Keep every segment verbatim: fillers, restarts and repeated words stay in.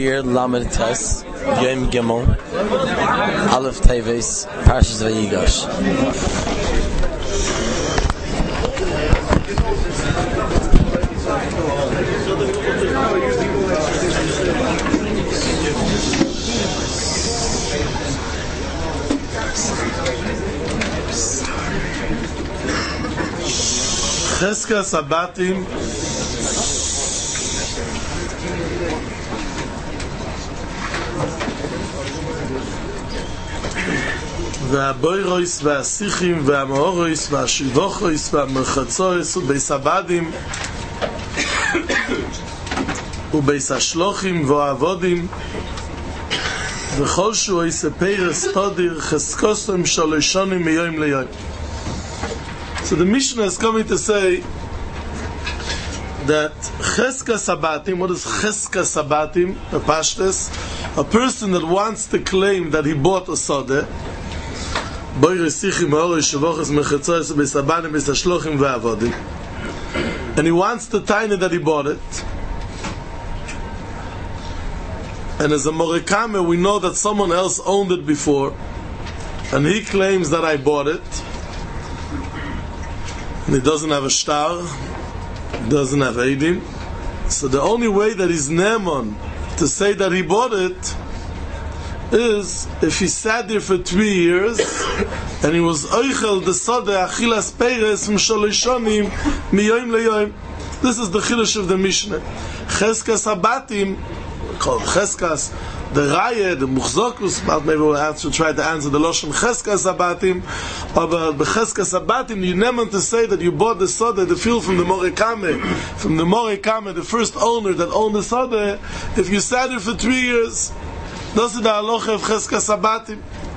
Shir Lamed Tes Yom Gimel Aleph Teves Parshas Vayigash. Cheskas Habatim והבוירויס והסיכים והמאורויס והשיבוכויס והמרחצויס ובייס הבדים ובייס השלוחים והעבודים וכל שהוא יספרס תודיר חזקוסם שלושונים מיום ליום. So the Mishnah is coming to say that Cheskas Habatim, what is Cheskas Habatim, a pashtus, a person that wants to claim that he bought a sodeh, and he wants to tell that he bought it. And as a Morikame, we know that someone else owned it before, and he claims that I bought it, and he doesn't have a star, he doesn't have Eidim. So the only way that he's Neman to say that he bought it is if he sat there for three years and he was oichel the sodeh achilas peres from sholoshonim miyoim leyoim. This is the chiddush of the Mishnah. Cheskas Habatim, called Cheskas, the Raya, the Muchzokus, but maybe we'll have to try to answer the Lashon Cheskas Habatim. But the Cheskas Habatim, you never to say that you bought the sodeh, the field from the Morikame, from the Morikame, the first owner that owned the sodeh, if you sat there for three years. Das ist der Halacha of Cheskas Habatim.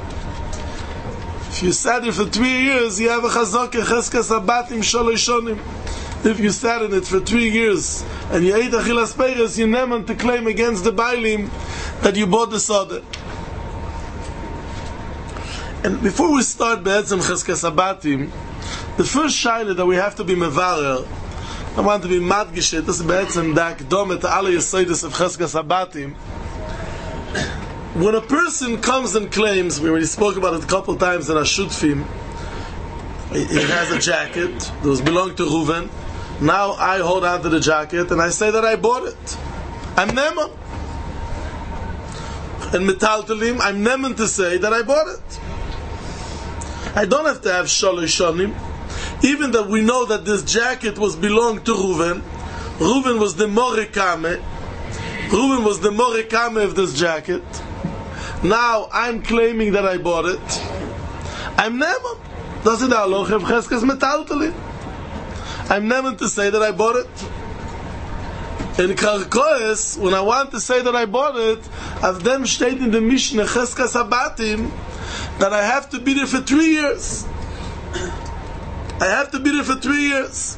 If you sat there for three years, you have a chazak in Cheskas Habatim Sholoshonim. If you sat in it for three years and you ate achilas peres, you never to claim against the Bailim that you bought the sodeh. And before we start Be'etzem Cheskas Habatim, the first shaila that we have to be mevarer, I want to be madgishet, this is Be'etzem da Akdome to alle Yesodis of Cheskas Habatim. When a person comes and claims, we already spoke about it a couple times in our Shutfim, he has a jacket that was belonged to Reuven. Now I hold on to the jacket and I say that I bought it. I'm Neman. And Metaltalim, I'm Neman to say that I bought it. I don't have to have Sholoshonim. Even that we know that this jacket was belonged to Reuven. Reuven was the Morikame. Reuven was the Morikame of this jacket. Now I'm claiming that I bought it. I'm Neman. Das ist der Halacha of Cheskas Metaltalim. I'm Neman to say that I bought it. In Karkoes, when I want to say that I bought it, of them state in the Mishnah Cheskas Habatim that I have to be there for three years. I have to be there for three years.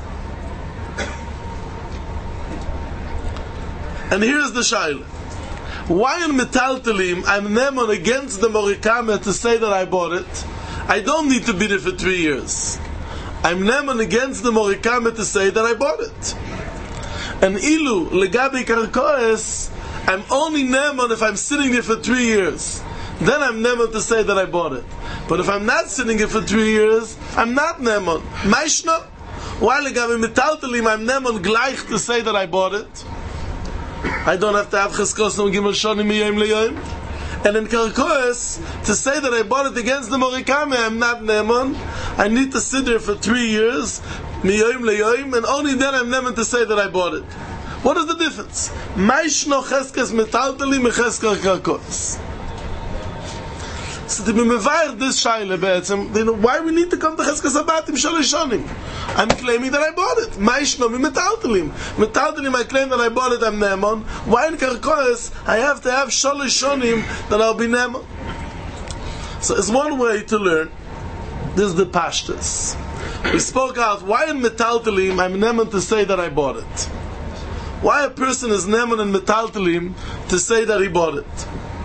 And here's the shaila. Why in Metaltalim I'm Neman against the Morikame to say that I bought it? I don't need to be there for three years. I'm Neman against the Morikame to say that I bought it. And Ilu, Legabi Karkoes, I'm only Neman if I'm sitting there for three years. Then I'm Neman to say that I bought it. But if I'm not sitting here for three years, I'm not Neman. Maishna? Why Legabi Metaltalim I'm Neman gleich to say that I bought it? I don't have to have Cheskos no Gimel Shonim Miyom Leyoim. And in Karkoes, to say that I bought it against the Morikame, I'm not Neman. I need to sit there for three years, Miyom Leyoim, and only then I'm Neman to say that I bought it. What is the difference? Maishno Cheskes Metaltalim Cheskes Karkoes. So to be mevayer this shaila be'etzem, you know, why we need to come to Cheskas Habatim Sholoshonim? I'm claiming that I bought it. Ma'ishno mi metaltalim. Metaltalim, I claim that I bought it, I'm Neman. Why in Karkoes, I have to have Sholoshonim that I'll be Neman? So it's one way to learn. This is the pashtus. We spoke out, why in Metaltalim, I'm Neman to say that I bought it? Why a person is Neman in Metaltalim to say that he bought it?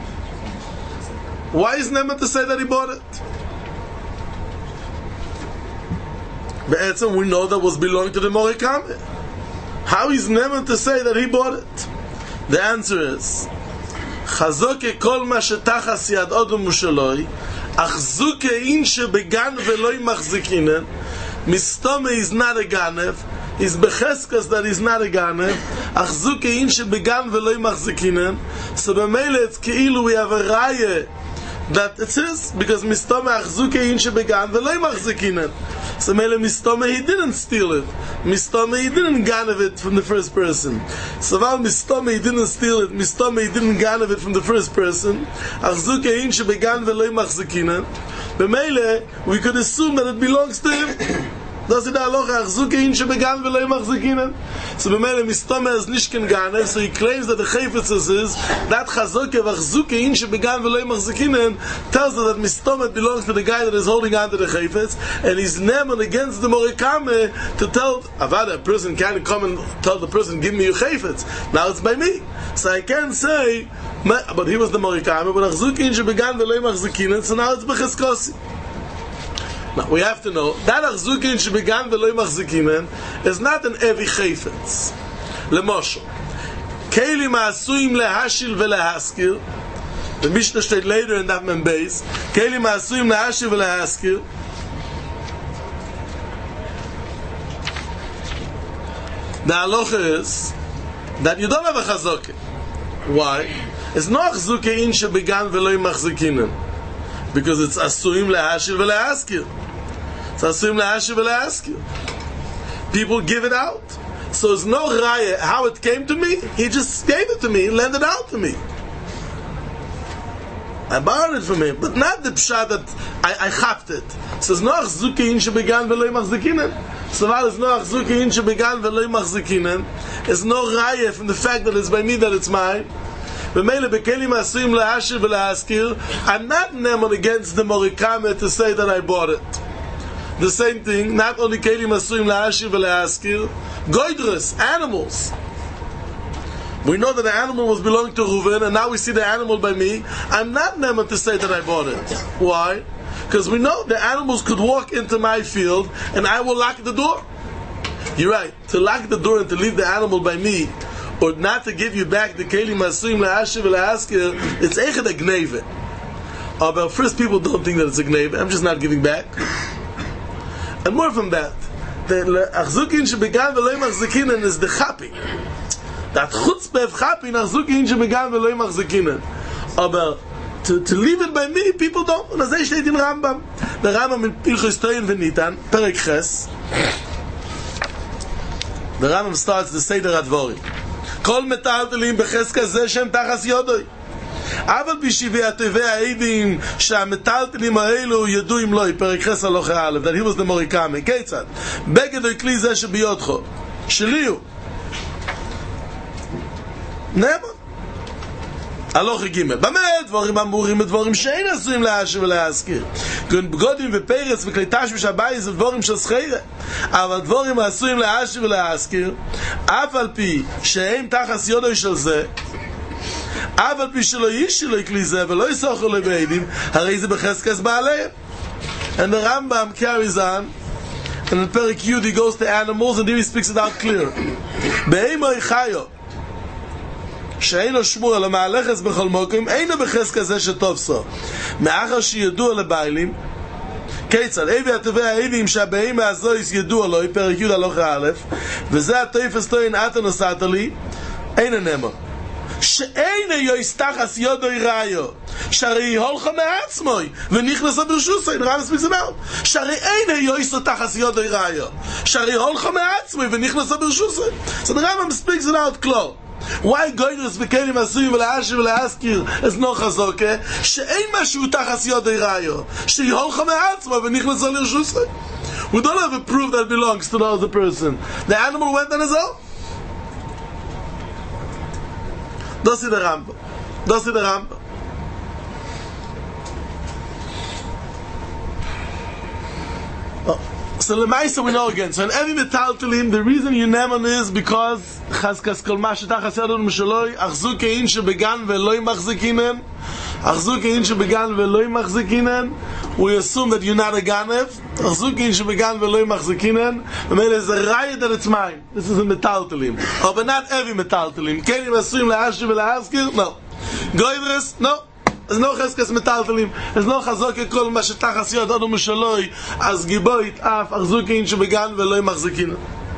Why is Neman to say that he bought it? Be'etzem, we know that was belonging to the Morikame. How is Neman to say that he bought it? The answer is חזוקה כל מה שתחס יד אדם ושלוי, אך זוקה אין שבגן ולא מחזיקינן, מסתומה is not a ganev, is בחזקס that is not a ganev, אך זוקה אין שבגן ולא מחזיקינן, so במילא it's כאילו we have a raya that it says, because mistoma achzuke in shebegan v'lo machzikinen. So mele mistoma he didn't steal it. Mistoma he didn't ganav it from the first person. So while mistoma he didn't steal it, mistoma he didn't ganav it from the first person. Achzuke in shebegan v'lo machzikinen. B'mele we could assume that it belongs to him. Das ist der Aloha, Achzuke in shebegan v'lo machzikinen. So b'mele mistoma is nishken ganev, so he claims that the chayfetz is that chazoke v'achzuke in shebegan v'lo machzikinen tells us that mistoma belongs to the guy that is holding on to the chayfetz, and he's neman against the morikame to tell avada, a person can't come and tell the person, give me your chayfetz. Now it's by me, so I can't say, but he was the morikame, but achzuke in shebegan v'lo machzikinen, so now it's b'cheskosi. Now we have to know that achzuke in shebegan v'lo machzikinen is not an evi chayfetz. Lemosho, kelim ha'asuim lehashil v'lehaskir. The Mishnah steht later in that membase. Kelim ha'asuim lehashil v'lehaskir. The halacha is that you don't have a chazoke. Why? It's not achzuke in shebegan v'lo machzikinen, because it's asuim lehashil v'lehaskir. It's asuim lehashil v'lehaskir. People give it out. So there's no raya how it came to me. He just gave it to me, lent it out to me. I borrowed it from him, but not the pshat that I, I chapped it. So there's no achzuke in shebegan v'lo machzikinen. So while there's no achzuke in shebegan v'lo machzikinen, there's no raya from the fact that it's by me that it's mine. I'm not neman against the morikame to say that I bought it. The same thing, not only kelim asuim la'ashiv v'le'askir, goydres, animals. We know that the animal was belonging to Reuven, and now we see the animal by me. I'm not neman to say that I bought it. Why? Because we know the animals could walk into my field, and I will lock the door. You're right. To lock the door and to leave the animal by me, or not to give you back the kelim asuim la'ashiv v'le'askir, it's echet a gneve. Oh, but first, people don't think that it's a gneve. I'm just not giving back. And more from that, the achzukin shebegan v'lo machzikinen is the chapi. That chutzpah of chapi in achzukin shebegan v'lo machzikinen. Aber to, to leave it by me, people don't. And as they steht in Rambam, the Rambam in Pilchos Toyin v'Nitan, Perek Ches, the Rambam starts the Seder HaDvorim. Kol metaltelim b'cheska zeh shem tachas yodoi. אבל בשבעי הטבעי העדים שהמטלטלים האלו ידעו אם לא, פרק חס הלוכה א', that he was the morikame. כיצד? בגדוי כלי זה שביודכו שלי הוא נאמן הלוכה ג' במה דבורים אמורים ודבורים שאין עשויים להשב ולהזכיר כגון בגודים ופרץ וכלי תשמיש הבית זה דבורים של סחירה, אבל דבורים עשויים להשב ולהזכיר אף על פי שאין תחס יודוי של זה, אבל פי שלא איש שלא יקלי זה ולא יסוחר לבעדים, הרי זה בחזקס בעליהם. And the Rambam carries on, and in Perek Yud he goes to animals, and here he speaks it out clear. בהמה יחיו שאינו שמור אלא מהלכס בכל מוקם, אינו בחזקס זה שתופסו מאחר שידוע לבעלים. כיצד? אבי הטבעי העדים שהבהמה הזו ידוע לו, פרק י' הלכה א', וזה התופס תוין אתה נוסעת לי, אין הנאמר שאין יסתחס יודוי ראיו שהרי הולך מעצמוי ונכנס ברשוסי. נראה מספיק זה מאוד שהרי אין יסתחס יודוי ראיו שהרי הולך מעצמוי ונכנס ברשוסי. זה נראה מספיק זה מאוד כלור. Why goydres bekelim asuim ולהשיב ולהזכיר is no חזוקה שאין משהו תחס יודוי ראיו שהרי הולך מעצמוי ונכנס לרשוסי. We don't have a proof that belongs to the other person. The animal went on his own. Das ist der Rambam. Das ist der Rambam. Oh. So Lemaisa we know again. So in every metaltelim, the reason you neman is because Chazkas kol ma shetachas yadon mishaloi achzuke in shebegan ve'loi machzikinen achzuke in shebegan ve'loi machzikinen. We assume that you're not a ganev. Achzuke in shebegan ve'loi machzikinen. And there is a raya that it's mine. This is a metaltelim. Oh, but not every metaltelim. Kelim asuim la'ashiv ve'la'askir? No. Goivres, no. There's no cheskes metaltalim. There's no chazok kol ma shetachas yad adam shaloi as giboit af achzukin shebegan veloi machzikin.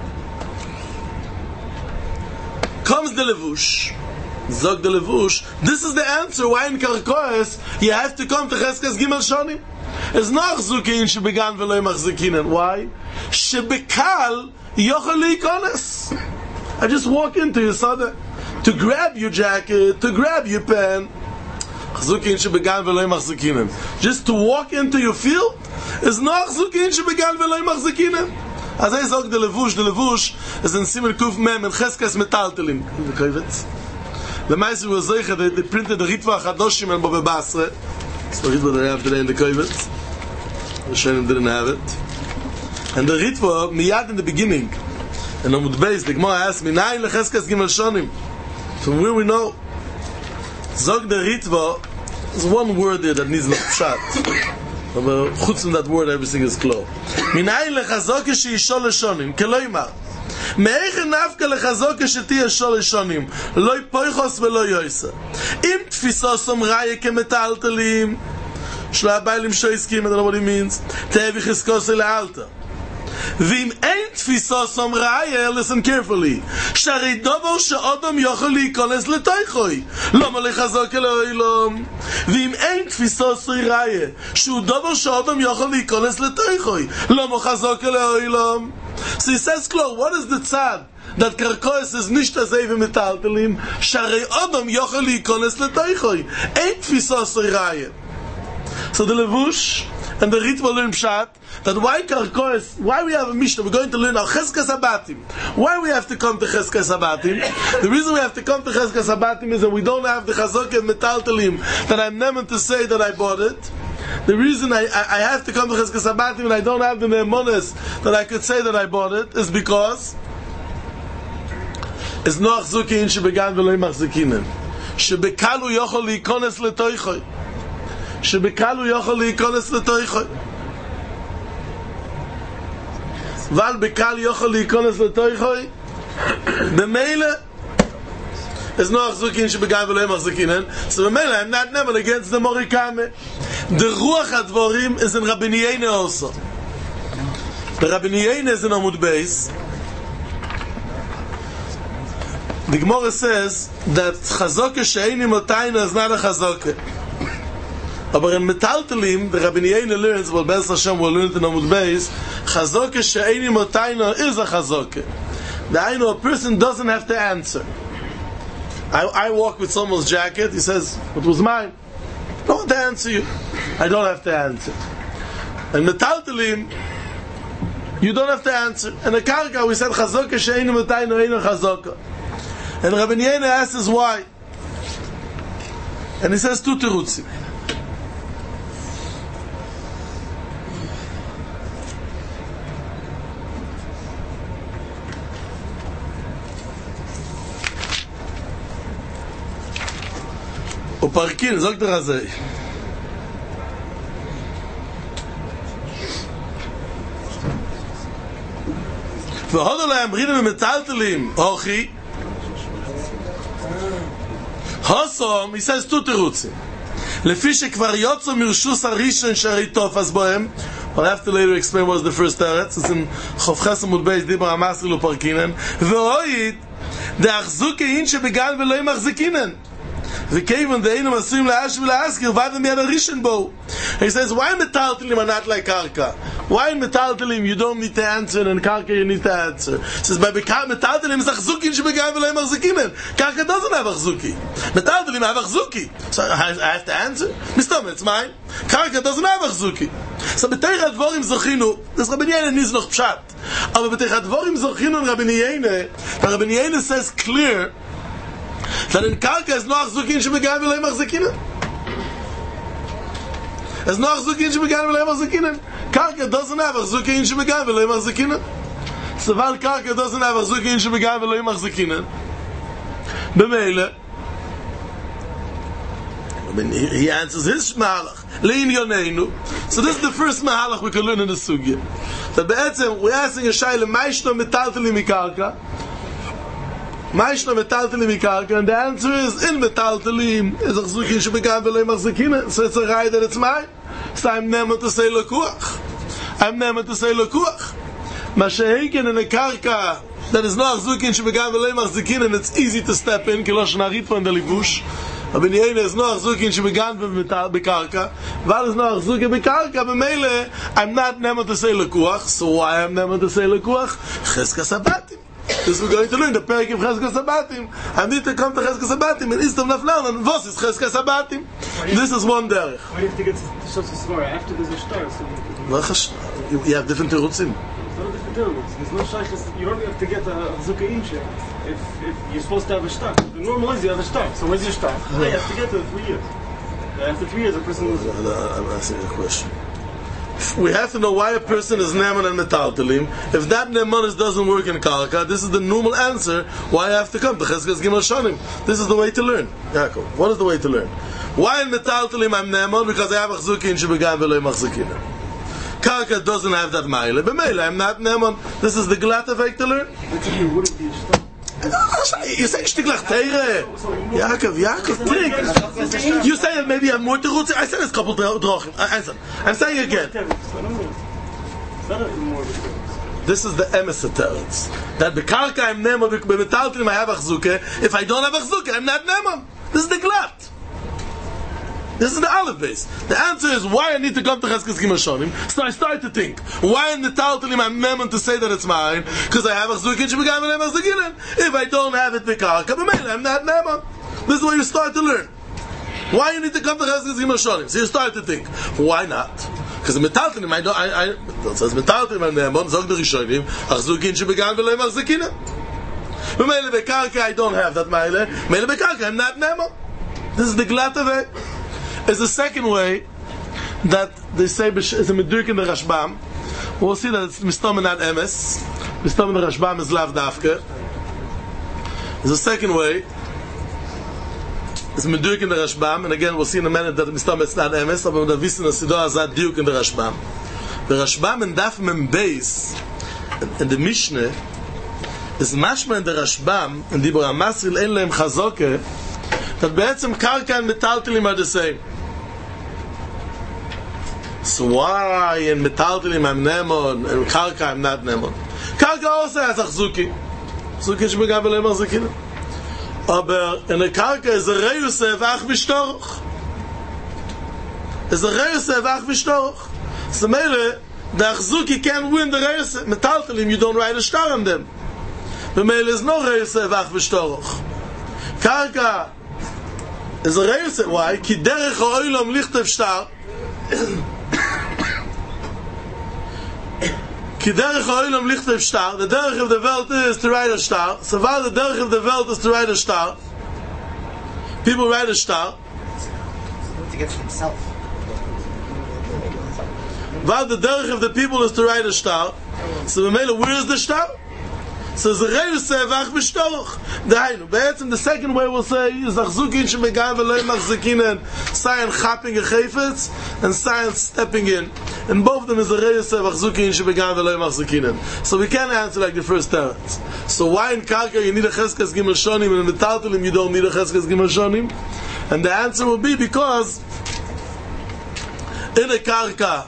Comes the levush. Zog the levush. This is the answer why in Karkoes you have to come to cheskes gimel shonim. There's no achzukin shebegan veloi machzikin. Why? Shebekal yochel leikones. I just walk into your sada to grab your jacket, to grab your pen. Just to walk into your field is not Chzukin shebegan v'loy machzikinem. As I say, the levush, the levush is in Simon Kuf Mem and Cheskes metaltelim. The kovetz. The Meister was zeicha. They printed the Ritva Chadoshim and Bobbe Basra. So Ritva they have today in the kovetz. The Shonim didn't have it. And the Ritva miyad in the beginning. And on the base, the Gemara asked me, "Nine lecheskes gimel shonim." From where we know. Zog the Ritva, there's one word there that needs no pshat. But chutz from that word, everything is clear. Minayin lechazok she'isho leshonim, keloimar. Me'echen nafka lechazok she'ti isho leshonim, loy poichos ve'loy yoysa. Im tfisosom raya kemetaltelim, shla bailim shoiskim, I don't know what it means, te'evi chiskose le'alta. V'im ein tfisosom raya, listen carefully, shari dover she'odom yochel leikones letoichoi, loma lechazok eloilom. V'im ein tfisosom raya, shu dover she'odom yochel leikones letoichoi, loma chazok eloilom. So he says, Klo, what is the tzad? That Karkoes is nicht azay v'metaltelim, shari odom yochel leikones letoichoi, ein tfisosom raya. So the levush and the Ritva learn pshat that why Karkoes, why we have a Mishnah, we're going to learn our Cheskes Habatim. Why we have to come to Cheskes Habatim? The reason we have to come to Cheskes Habatim is that we don't have the Chazok and Metaltalim that I'm never to say that I bought it. The reason I, I, I have to come to Cheskes Habatim and I don't have the Ne'emones that I could say that I bought it is because it's no Achzukin shebegan v'lo machzikinen. Shebekalu yochol leikones letoichoi. Shebekalu yochol leikones letoichoi. Val bekal yochel leikones letoichoi b'meile is no achzukin shebegan v'lo machzikinen. So b'meile I'm not never against the morikame. The ruach advorim is in Rabbi Yeine also. The Rabbi Yeine is in Amud Beis. The Gemara says that chazoke she'eini motayna is not a chazoke. Aber in Metaltelim, the Rabbi Yeine learns, well, Be'ez Hashem will learn it in Amud Beis, Chazoke she'eini motayna is a chazoke. The I know a person doesn't have to answer. I, I walk with someone's jacket, he says, it was mine. I don't have to answer you. I don't have to answer. In Metaltelim, you don't have to answer. In the Karka, we said, Chazoke she'eini motayna eino chazoke. And Rabbi Yeine asks why. And he says two terutzim. Uparkin, sagt er also. והודו להם ברינים ומטלטלים, אוכי, הוסום, he says two תירוצים. לפי שכבר יוצא מרשוס הראשון שהרי תופס בהם, I'll have to later explain what was the first teretz. It's in Chof Ches Amud Beis דיבר המסרי לו פרקינן. ואוהית, דאחזוקי אין שבגן ולא ימחזיקינן. וכיוון דהיינו מסוים לאש ולאסקר, ועד מיד הראשון בו. He says, why metaltelim are not like karka? Why in metaltelim you don't need to answer, and in karka you need to answer? He says, by metaltelim is achzuki shebegan v'lo yimachzikinen. Karka doesn't have achzuki. Metaltelim have achzuki. So I have to answer? Mistom, it's mine. Karka doesn't have achzuki. So b'teich advorim zochinu, this Rabbi Yeine needs noch pshat. Aber b'teich advorim zochinu and Rabbi Yeine, Rabbi Yeine says clear that in karka is no achzuki shebegan v'lo yimachzikinen. There's no achzukin shebegan v'lo yimachzikinen. Karka doesn't have achzukin shebegan v'lo yimachzikinen. So while karka doesn't have achzukin shebegan v'lo yimachzikinen, b'meile, I mean, he answers his mahalach lein yoneinu. So this is the first mahalach we can learn in the sugya. That be'etzem we're asking a shayla ma'ishno metaltelim mikarka. Maishna metaltelim ikarka, and the answer is in metaltelim is achzukin shebegan v'lo machzikina. So it's a rai that it's mine. So I'm never to say lekuach. I'm never to say lekuach. Mashaheiken in a karka that is no achzukin shebegan v'lo machzikina, and it's easy to step in. Kilosh naritva in the libush. Aber in is no achzukin shebegan bekarka. Val is no achzukin bekarka. B'meile I'm not never to say lekuach. So why I'm never to say lekuach? Cheskas habatim. This we're going to learn the Perek of Cheskas Habatim. I need to come to Cheskas Habatim and Istam Naflan and what is Cheskas Habatim? This is one derech. Why do you have to get to Shos Yisrael after there's a shtar? So you have different terutzim. It's not a different terutzim. There's no shaykhs. You don't have to get a Chazukah Inshe if, if you're supposed to have a shtar. The normal is you have a shtar. So where's your shtar? You have to get to it three years. After three years a person was... I'm asking a question. We have to know why a person is neman and metaltelim. If that nemanis doesn't work in karka, this is the normal answer why I have to come to Cheskas Gimel Shonim. This is the way to learn. Yaakov, what is the way to learn? Why in metaltelim I'm neman? Because I have achzukin shebegan v'lo machzikina. Karka doesn't have that mile. B'meile I'm not neman. This is the glatt effect to learn. You say shtiglach teire. Yaakov, Yaakov, think. You say that maybe I have more terutzim. I said it's a couple drachim. I'm saying again. This is the emes teretz. That bekarka I'm neman, bemetaltelim I have achzuke. If I don't have achzuke, I'm not neman. This is the glatt. This is the aleph base. The answer is why I need to come to Cheskas Gimel Shonim. So I start to think, why in the Taltalim I'm meant to say that it's mine? Because I have a Chzukin Shebegan v'lo machzikina. If I don't have it, I'm not Neman. This is where you start to learn. Why you need to come to Cheskas Gimel Shonim? So you start to think, why not? Because the Metaltalim, I don't, I, I, it says Metaltalim I'm Neman, Zog the Rishonim, Chzukin Shebegan v'lo machzikina. Meile bekarka I don't have that Meile. Meile bekarka I'm not Neman. This is the glatt of it. Is the second way that they say is a medurk in the Rashbam. We'll see that it's mistam and not emes. Mistam in the Rashbam is lav dafke. There's a second way. It's medurk in the Rashbam, and again we'll see in a minute that mistam is not emes. But we'll see in the Siddur as that diuk in the Rashbam. The Rashbam and Daf Mem Beis and the Mishnah is mashma in the Rashbam and Dibur Amasril ein lehem chazoke that be'etzem karka and metaltelim are the same. So why in metaltelim I'm nemon and karka I'm not nemon? Karka also has achzuki. Achzuki shebegan v'lo machzikina. Aber in the karka is a reyuse v'ach v'shtorach. Is a reyuse v'ach v'shtorach. So meile, the achzuki can't win the reyuse. Metaltelim, you don't write a star on them. But meile is no reyuse v'ach v'shtorach. Karka is a reyuse. Why? Ki derech ha'olam lichtev shtar. Ki derech ha'olam lichtev shtar. The derech of the world is to write a star. So while the derech of the world is to write a star, people write a star. To get himself. While the derech of the people is to write a star, so where is the star? So the reyus sevach b'shtorach. Dainu. Be'etzem the second way we'll say is achzukin shebegan v'lo machzikina, sayin chapping a chayfetz and sayin stepping in. And both of them is the reyus sevach achzukin shebegan v'lo machzikina. So we can't answer like the first teretz. So why in karka you need a cheskas gimel shonim and in the metaltelim you don't need a cheskas gimel shonim? And the answer will be because in a karka,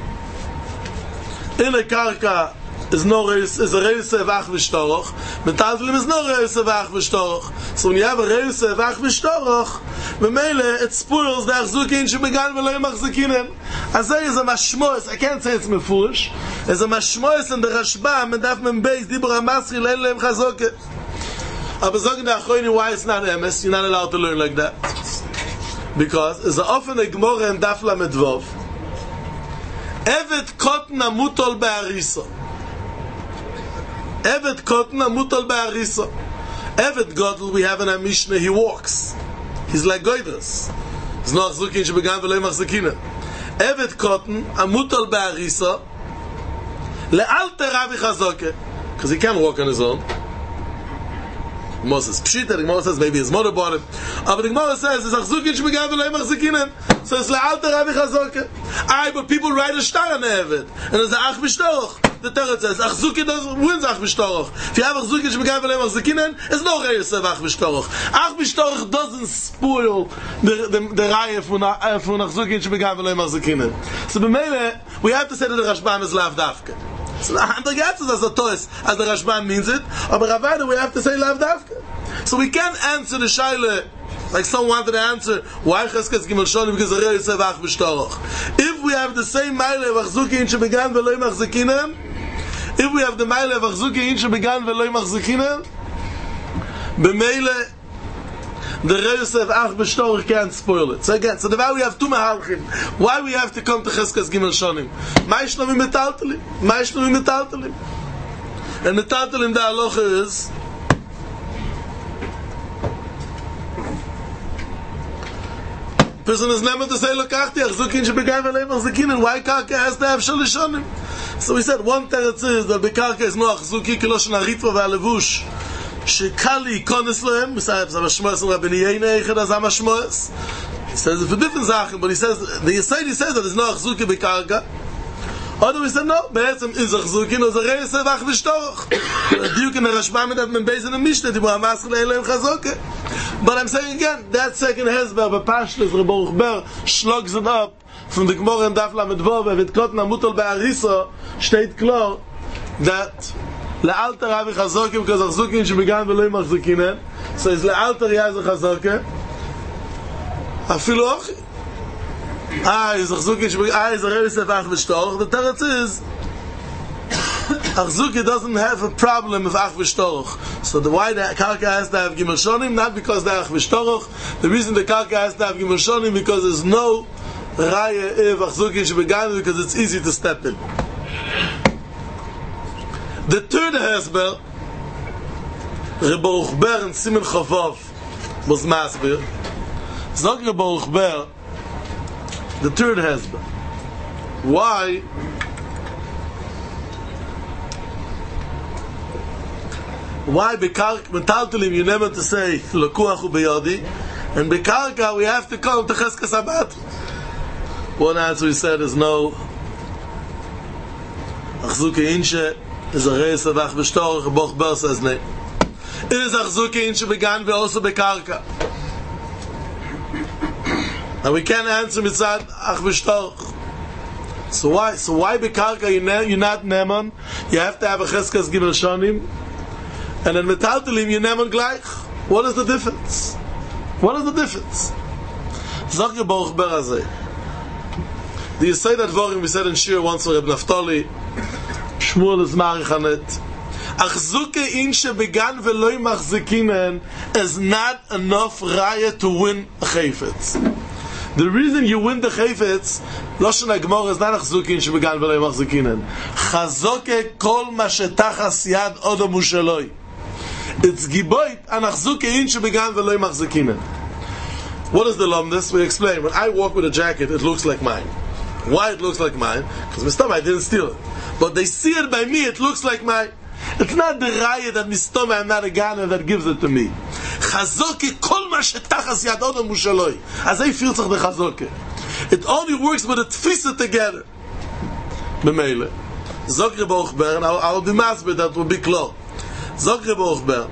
in a karka. Is no reis, is a reis vach v'shtorach. Metaltelim is no reis vach v'shtorach. So when you have a reis vach v'shtorach, b'meile it spoils the achzukin shebegan v'lo machzikinen. As there is a mashmois, I can't say it's mefurish. There's a mashmois in the Rashbam and Daf Mem Beis Dibur Amasril ein lehem chazoke. Aber sagen the Achronim why it's not emes. You're not allowed to learn like that because it's often a gemara in Daf Lamed Vov. Evet kotna mutol be'arisa. Evet Kotna Mutal Ba'arisa. Evet Godel, we have in our Mishnah, he walks. He's like Goydras. He's not Achzukin shebegan v'lo machzikina. Evet Kotna Mutal Ba'arisa Le'alte Ravi Chazoke. Because he can't walk on his own. Gemara says Pshita, the Gemara says maybe his mother bought it. But the Gemara says, it's Achzukin Shmegav V'lo Machzikinen. So it's Le'alter Ravi Chazoke. Aye, but people write a star on the Eved. And it's the Ach B'shtorach. The Torah says, Achzukin doesn't win Ach B'shtorach. If you have Achzukin Shmegav V'lo Machzikinen, it's no Reyes of Ach B'shtorach. Ach B'shtorach doesn't spoil the, the, the Raya from Achzukin Shmegav V'lo Machzikinen. So b'meile, we have to say that the Rashbam is Lav Dafka. So the Handagats is as a toys, as the Rashbam means it, but Ravada we have to say Lav Dafka. So we can't answer the Shaila like someone wanted to answer why Cheskes Gimel Shonim because the Reyes of Ach B'shtorach. If we have the same Meile of Achzukin Shebegan V'lo Machzikinen, if we have the Meile of Achzukin Shebegan V'lo Machzikinen, b'meile the Reyes of Ach B'shtorach can't spoil it. So again, so the why we have two Mahalchim. Why we have to come to Cheskes Gimel Shonim? Ma'ishnovim metaltelim. Ma'ishnovim metaltelim. And metaltelim the halacha is person is never to say Lokachti Achzukin Shebegan V'lo Machzikinen. Why Karka has to have Shalishonim? So we said one teretz is that Bekarka is no Achzuki Kiloshon Haritva V'alevush Shekali Konis Lohem. Besides Hamashmoes and Rabbi Yeina Echad as Hamashmoes. He says it for different Sachen, but he says the Yisraeli says that there's no Achzuki Bekarka. Other we said no, Be'etzem is Achzuki, no Zarei Yisrael Ach V'shtorach. Duke in the Rashbam that men based in the Mishnah, Tibu HaMaschel Eileim Chazoke. But I'm saying again, that second Hezber, B'Pashlis, Rebbe Ruchber, shlogs it up from the Gemara and Daf Lamed Vav, V'Tkot Namutal Be'arisa, steht klar that Le'alter Ravi Chazoke, because Achzukin Shebegan V'lo Machzikinen, so it's Le'alter Yazer Chazoke, Afilu Ochi. Ah, is Achzukin Shebegan, ah, is Arei Yisef Ach B'shtorach. The teretz is Achzuki doesn't have a problem with Ach V'shtorach. So the why the Karka has to have Gimel Shonim, not because they Ach V'shtorach. The reason the Karka has to have Gimel Shonim because there's no Raya Ev Achzuki Shebegan because it's easy to step in. The third Hezber, Rebbe Ruchber and Simen Chavav was Masbir. Zog Rebbe Ruchber, the third Hezber. Why? Why Bekarka Metaltelim you never to say Lokuach Ubeyodi, and Bekarka we have to come to Cheskes Abat. One answer we said is no. Achzuki Inshe is a Reyes of Ach B'shtorach. Rebbe Ruchber says no. It is Achzuki Inshe Began ve also Bekarka. And we can't answer Mitzad Ach B'shtorach. So why? So why Bekarka you ne- you're not Neman? You have to have a Cheskes Gimel Shonim. And then Metaltelim you Neman gleich. What is the difference? What is the difference? Zog Rebbe Ruchber Azeh. Do you say that Vorim we said in Shir once for Reb Naftali? Shmuel is Marich on it. Achzuke Inshe Began V'lo Machzikinen is not enough Raya to win a Chayfetz. The reason you win the Chayfetz, Loshen HaGemor is not Achzuke Inshe Began V'lo Machzikinen. Chazoke Kol Ma Shetachas Yad Odom Usheloi. It's Giboit and Achzuke Inshe Began V'lo Machzikinen. What is the Lomdus? We explain. When I walk with a jacket, it looks like mine. Why it looks like mine? Because Mistama, I didn't steal it. But they see it by me, it looks like mine. It's not the Raya that Mistama, I'm not a Ghana that gives it to me. Chazoke kol ma shetachas yad odom ushaloi. As I feel tzach the chazoke. It only works with a tfisa together. B'meile. Zog Rebbe Ruchber, and I'll, I'll be masbid, that will be clear. Zog Rebbe Ruchber.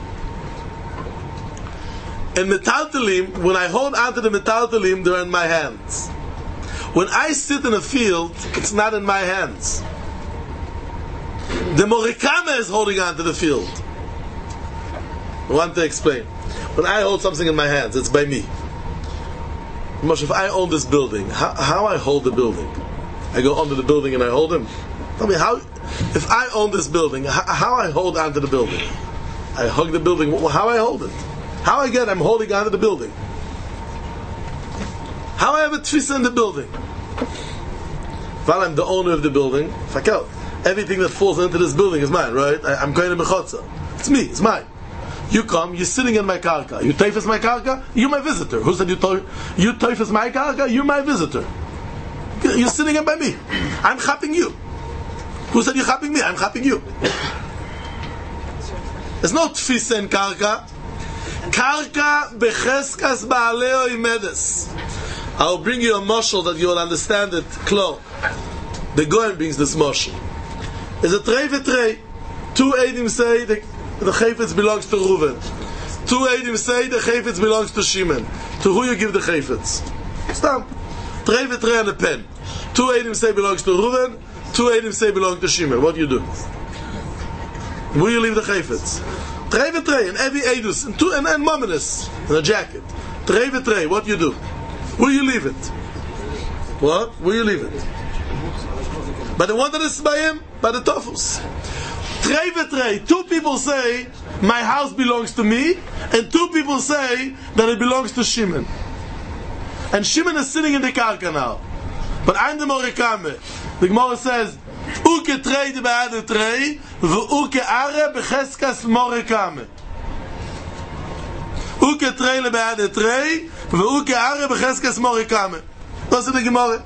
In metaltelim, when I hold onto the metaltelim, they're in my hands. When I sit in a field, it's not in my hands. The Morikama is holding on to the field. I want to explain. When I hold something in my hands, it's by me. Moshe, if I own this building, how, how I hold the building? I go under the building and I hold him? Tell me, how, if I own this building, how, how I hold onto the building? I hug the building, how I hold it? How I get, I'm holding onto the building. How I have a tfisa in the building? While I'm the owner of the building, fakel, everything that falls into this building is mine, right? I, I'm going to mechotza. It's me, it's mine. You come, you're sitting in my karka. You teifes my karka, you're my visitor. Who said you to- you teifes my karka? You're my visitor. You're sitting in by me. I'm chapping you. Who said you're chapping me? I'm chapping you. There's no tfisa in karka. Karka becheskas ba'aleo imedes. I'll bring you a mashal that you will understand it clear. The Goyen brings this mashal. It's a trei v'trei. Two Eidim say the, the chayfetz belongs to Reuven. Two Eidim say the chayfetz belongs to Shimon. To who you give the chayfetz? Stam. Trei v'trei and a pen. Two Eidim say belongs to Reuven. Two Eidim say belong to Shimon. What do you do? Where you leave the chayfetz? Trei v'trei and every Eidus and two and, and Mominus in a jacket. Trei v'trei. What do you do? Where you leave it? What? Where you leave it? By the one that is by him? By the Tofus. Trei v'trei. Two people say, my house belongs to me, and two people say that it belongs to Shimon. And Shimon is sitting in the karka now. But I'm the Morikame. The Gemara says, Uke trei de be'ade trei, v'uke are becheskas Morikame. Uke trei le be'ade trei, v'uke are becheskas Morikame. Das ist die Gemara.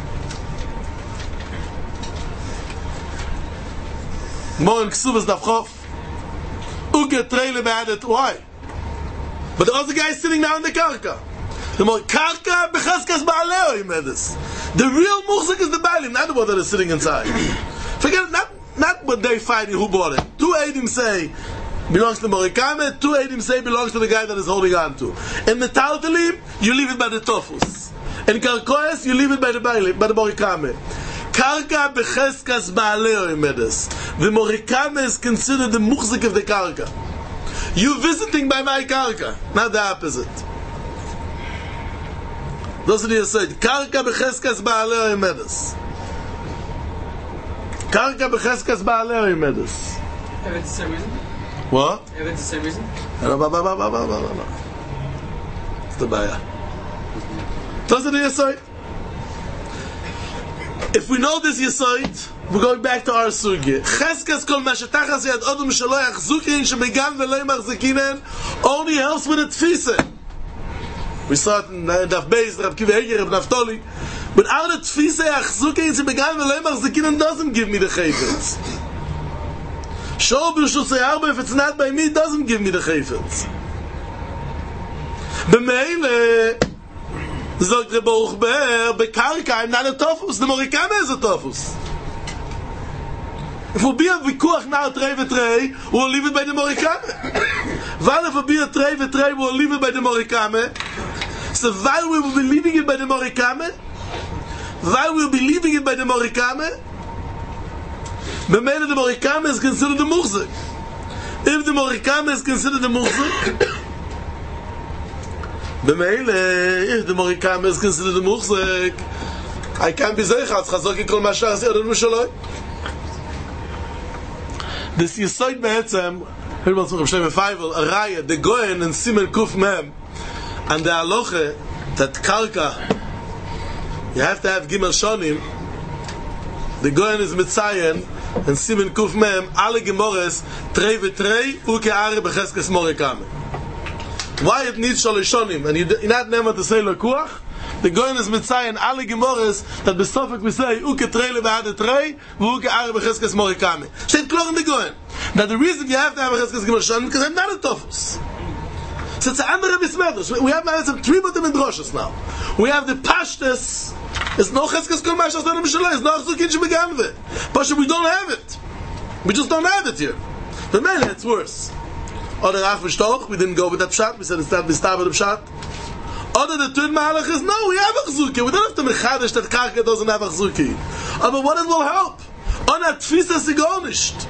More in Ksuvas Davchof. Uke treile be'adet. Why? But the other guy is sitting now in the karka. The more karka becheskas ba'aleo imedes. The real muhzik is the ba'alim, not the one that is sitting inside. Forget it, not, not what they fighting who bought it. Two Eidim say belongs to Morikame, two Eidim say belongs to the guy that is holding on to. In Metaltalim, you leave it by the Tofus. In Karkoes, you leave it by the ba'alim, by the Morikame. Karka becheskas ba'aleo imedes. The Morikame is considered the muhzik of the karka. You visiting by my karka, not the opposite. Those are the aside. Karka becheskas ba'aleo imedes. Karka becheskas ba'aleo imedes. If it's the same reason? What? If it's the same reason? No, no, no, no, no, no, no, no. It's the baya. Those are the aside. If we know this Yisoid, we're going back to our sugya. Cheskas kol mashetachas yad odom shelo yachzukin shebegan v'lo yimachzikinen only helps with a tfisa. We saw it in Daf Beis, Rav Kiva Eger, Rav Naftoli. But out of tfisa yachzukin shebegan v'lo yimachzikinen doesn't give me the chayfetz. Shol b'rshusay arba, if it's not by me, it doesn't give me the chayfetz. B'meile, Zog the Baruch Be'er, Bekarka, I'm not a Tofus. The Morikame is a Tofus. If we'll be a Vikuach now, Trei v'Trei, we'll leave it by the Morikame. While if we'll be a Trei v'Trei, we'll leave it by the Morikame. So while we will be leaving it by the Morikame, while we'll be leaving it by the Morikame, B'meile the Morikame is considered the Muhzik. If the Morikame is considered the Muhzik, B'meile, if the Morikame is considered a muhzik, I can't be zeichatz, chazoki kol mashar si adon mishaloi. This Yisoid Be'etzem, here was Rav Shlomo Feivel, a raya, the Goyen and Simen Kuf Mem, and the halacha, that karka, you have to have Gimel Shonim, the Goyen is Mitzayen, and Simen Kuf Mem, alle Gemores, Trei v'Trei, uke are becheskes Morikame. Why it needs Sholishonim, and you're not never to say Lekuach, the Goyen is Mitzayen, alle Gemores, that besofik we say, uke treile be'ade trei, uke are becheskes Morikame. Steht klar in the Goyen. Now the reason you have to have becheskes Gimel Shonim, because I'm not a Tofus. So it's an andere Bismedus. We have now some three bottom in Droshes now. We have the Pashtes, it's no cheskes kol mashas adon mishaloi, it's no achzukin shebeganve. Pasha, we don't have it. We just don't have it here. But man, it's worse. Oder Rach v'shtoch, we didn't go with that pshat, we said it's not b'stav with the pshat. Oder the twin malach is, no, we have achzuki. We don't have to mechadish that karka doesn't have achzuki. But what it will help? On that tfisa sigonisht.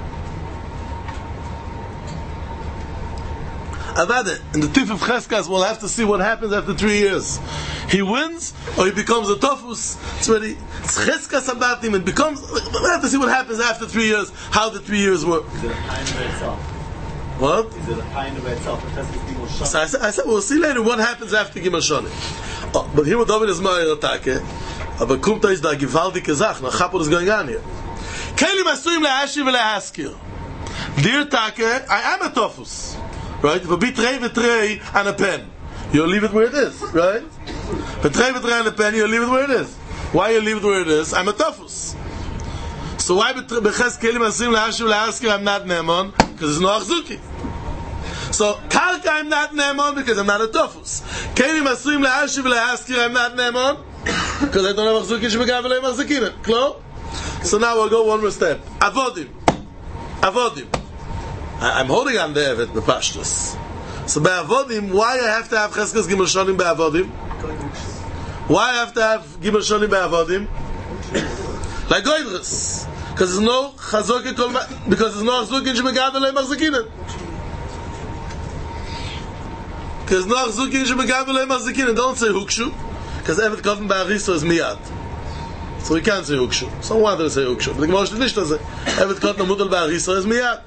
Avada, in the Tif of Cheskas, we'll have to see what happens after three years. He wins, or he becomes a Tofus. It's really, it's Cheskas about him, it becomes, we'll have to see what happens after three years, how the three years work. Is it a time by itself? What? Is it a time by itself? Because it's Gimel Shonim. So I said, I said, we'll see later what happens after Gimel Shonim. Oh, but here with David is Ma'ir Atake, but Kumta is the Givaldike Zach, now Chapot is going on here. Kelim Asuim le'ashiv le'askir. Dear Take, I am a Tofus. Right? If a bit trei v'trei and a pen, you'll leave it where it is, right? But trei v'trei and a pen, you'll leave it where it is. Why you leave it where it is? I'm a Tofus. So why beches kelim asim le'ashiv le'askir I'm not Nemon? because it's no achzuki. So karka I'm not ne'emon because I'm not a tofus. Kelim asuim le'ashiv le'askir I'm not ne'emon because I don't have achzuki shebegav v'leim achzukina. Klo? So now we'll go one more step. Avodim. Avodim. I, I'm holding on there with the pashtus. So by avodim, why I have to have cheskas gimel shonim by avodim? Why I have to have gimel shonim by avodim? Like goydres. Because there's no chazoke kol ma... Because there's no achzukin shebegav v'leim achzukina. Because no achzukin shebegav v'leim achzukina. Don't say hukshu. Because evet kofen by aristo is miyad. So we can't say hukshu. Some wanted to say hukshu. But the Gemara should not say. Evet kofen mudal by aristo is miyad.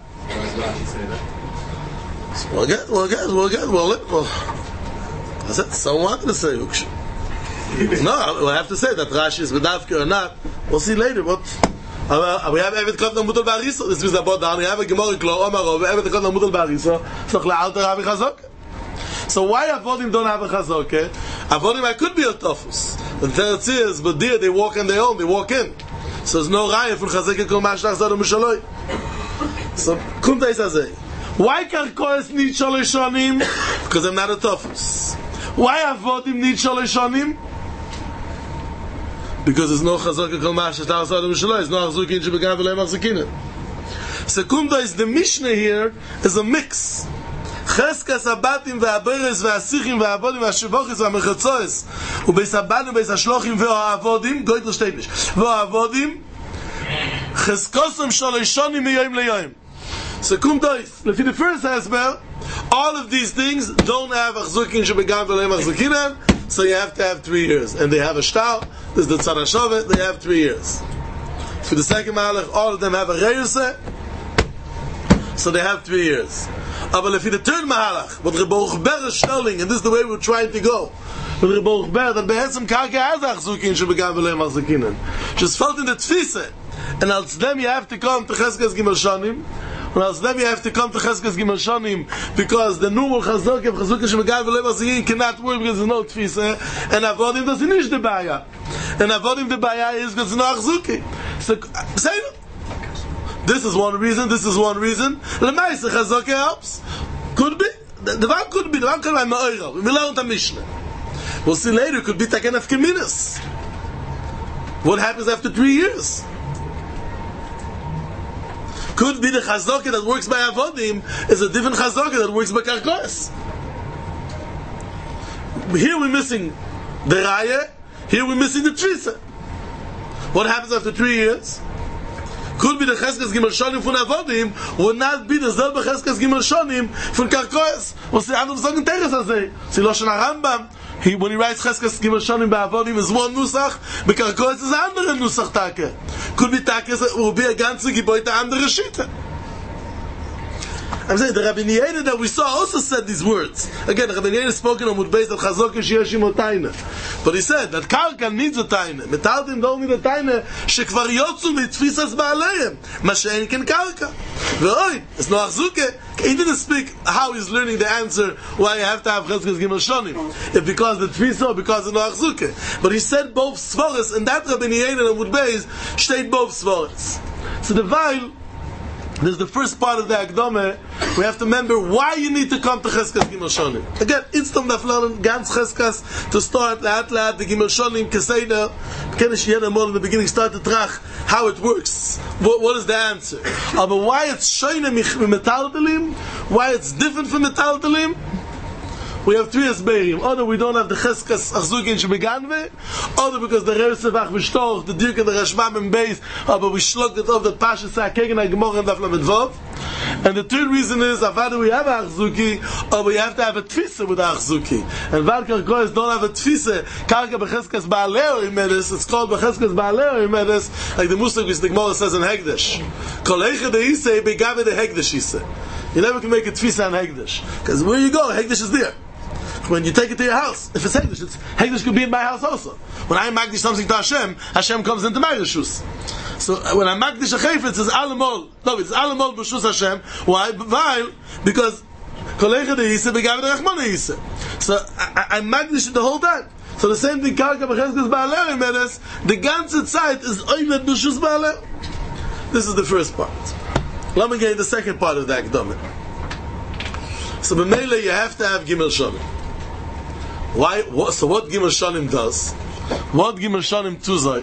So we'll get, we'll get, we'll get, we'll get, we'll... I said, some wanted to say hukshu. No, we'll have to say that Rashi is bedavke or not. We'll see later, but... Uh, we have evet kofen mudal by aristo. This means about down. We have a Gemara klo, Omar Rov, evet kofen mudal by aristo. So le'alter havi chazok. So why avodim don't have a chazokeh? Avodim I could be a tofus. The third is, but there they walk on their own, they walk in. So there's no raya for chazokeh kol mashlach zadom mishaloi. So kumta is azay. Why karkoes need shalosh shonim? Because I'm not a tofus. Why avodim need shalosh shonim? Because there's no chazokeh kol mashlach zadom mishaloi. There's no chazokeh shebegav v'leim achzukina. So kumta is the Mishnah here is a mix. חסקס הבתים והברס והסיכים והעבודים והשבוכס והמחצוס ובייס הבנים ובייס השלוחים והעבודים גוית לשתיניש והעבודים חסקוסם שלושונים מיום ליום. So kum dois, לפי the first הסבר, all of these things don't have achzukin shebegav v'leim achzukinan, so you have to have three years. And they have a shtal, there's the tzara shovet, they have three years. For the second malach, all of them have a reyuseh, so they have three years. But if you the third mahalach, what Rebbe Ber is telling, and this is the way we're trying to go, with Rebbe Ber, that Behesem Karka has achzukin shebegav v'leim achzukinan. Just felt in the tfise, and als them you have to come to Cheskas Gimel Shonim, and als them you have to come to Cheskas Gimel Shonim, because the normal chazok of chazukin shebegav v'leim achzukinan cannot work because there's no tfise, and avodim doesn't need the baya, and avodim the baya is because there's no achzukin. So, say it. This is one reason, this is one reason. Lemaisa chazokah helps. Could be. The one could be. The one could be ma'oira. We learn the Mishnah. We'll see later. It could be taken of Keminas. What happens after three years? Could be the chazokah that works by avodim is a different chazokah that works by karkos. Here we're missing the raya. Here we're missing the trisa. What happens after three years? Could be the Cheskas Gimel Shonim von Avodim would not be the selbe Cheskas Gimel Shonim von Karkoes. Was the andere sagen Teres azay. Sie loschen Rambam. He when he writes Cheskas Gimel Shonim by Avodim is one nusach, by Karkoes is andere nusach take. Could be take will be a ganze Gebäude andere Schitte. I'm saying the Rabbi Yehuda that we saw also said these words. Again, Rabbi Yehuda spoken on based on Chazok Shiyashim Otaina, but he said that Karka needs a Taina. Metaldim don't need a Taina. Shekvar Yotzu mitfisas Baaleihem. Mashen ken Karka. Ve'oi, it's no Achzuke. He didn't speak how he's learning the answer why you have to have Cheskas Gimel Shonim. If because the Tfisa or because of no Achzuke. But he said both Svaras, and that Rabbi Yehuda and would base state both Svaras. So the Weil. There's the first part of the Akdome. We have to remember why you need to come to Cheskas Gimel Shonim. Again, it's the Maflanon, Gans Cheskas, to start, Laat Laat, the Gimel Shonim, Keseda, Kenish Yeda Mol in the beginning, start to trach how it works. What, what is the answer? Uh, but why it's Shoyne Metaldelim, why it's different from Metaldelim, we have three asberim. Either we don't have the Cheskas Achzukin Shebeganve, either because the Reusevach Vishtoch, the Dirk and the Rashbam and Beis, but we shlugged it off the Pasha Sa'kegen HaGemor and Daf Lamed Vav. And the third reason is, either we have Achzuki, or we have to have a Tfisa with Achzuki. And Val Karkoes don't have a Tfisa, Karka Becheskas Ba'aleo Imedes, it's called Becheskas Ba'aleo Imedes, like the Muslim which the Gemara says in Hegdesh. Kolecha de Isei, Begave de Hegdesh Isei. You never can make a Tfisa on Hegdesh. Because where you go, Hegdesh is there. When you take it to your house, if it's Hegdesh, it's Hegdesh could be in my house also. When I magdish something to Hashem, Hashem comes into my reshus. So when I magdish a chayfetz, it's alamol. No, it's alamol b'shus Hashem. Why? Why? Because kolecha de'isa begav derachman de'isa. So I, I, I magdish it the whole time. So the same thing, karka b'cheskas ba'aleh imedes, the ganze Zeit is oivet b'shus ba'aleh. This is the first part. Let me get in the second part of the Akdama. So b'meila you have to have Gimel Shanim. Why? What, so what Gimel Shanim does? What Gimel Shanim tuzay?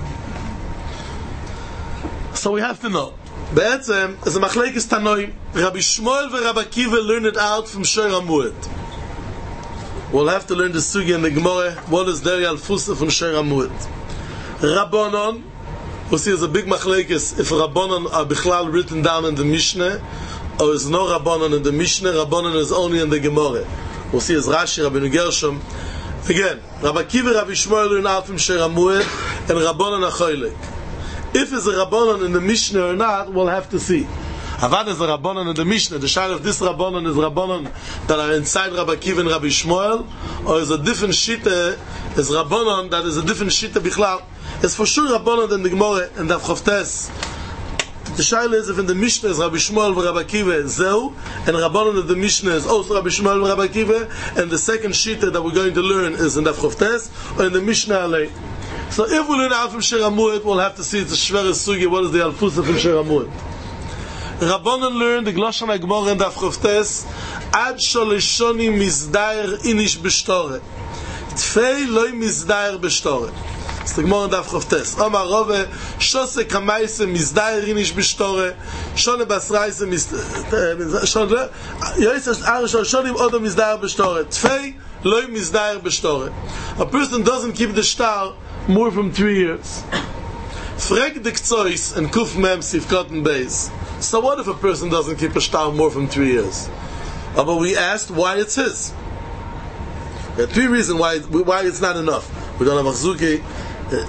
So we have to know. Be'etzem is a machlekes Tanoim. Rabbi Shmuel and Rabbi Akiva learned it out from Shor HaMuad. We'll have to learn the sugi and the Gemara. What is there al Fusa from Shor HaMuad? Rabbanon. We see there's a big machlekes if Rabbanon are bichlal written down in the Mishnah, or is no Rabbanon in the Mishnah. Rabbanon is only in the Gemara. We'll see as Rashi, Rabbeinu Gershom. Again, Rabbi Akiva, Rabbi Shmuel learn out from Shor HaMuad, and Rabbanon achoylek. If it's a Rabbanon in the Mishnah or not, we'll have to see. Avad is a Rabbanon in the Mishnah. The shayla of this Rabbanon is Rabbanon that are inside Rabbi Akiva and Rabbi Shmuel, or is a different shita, is Rabbanon that is a different shita bichlal. It's for sure Rabbanon in the Gemara and the Chovtes. The shayla is if in the Mishnah is Rabbi Shmuel and Rabbi Akiva Zeu, and Rabbanon in the Mishnah is also Rabbi Shmuel and Rabbi Akiva, and the second shita that we're going to learn is in the Chovtes, or in the Mishnah Alei. So if we learn out from Shor HaMuad, we'll have to see it's a shver sugi. What is the alfusa from Shor HaMuad? Rabbanon learned the Gloshon HaGemara and Daf Chovtes ad sholeshoni mizdayer inish b'shtore tfei loy mizdayer b'shtore. It's the Gemara and Daf Chovtes. Omar Rove shose kamaise mizdayer inish b'shtore shone basraise shone yoyes shonim odo mizdayer b'shtore tfei loy mizdayer b'shtore. A person doesn't keep the shtar more from three years. Frag the Ktsois and Kuf Mem Sif Cotton Beis. So what if a person doesn't keep a shtar more from three years? Uh, but we asked why it's his. There are three reasons why why it's not enough. We don't have Achzuki. Uh,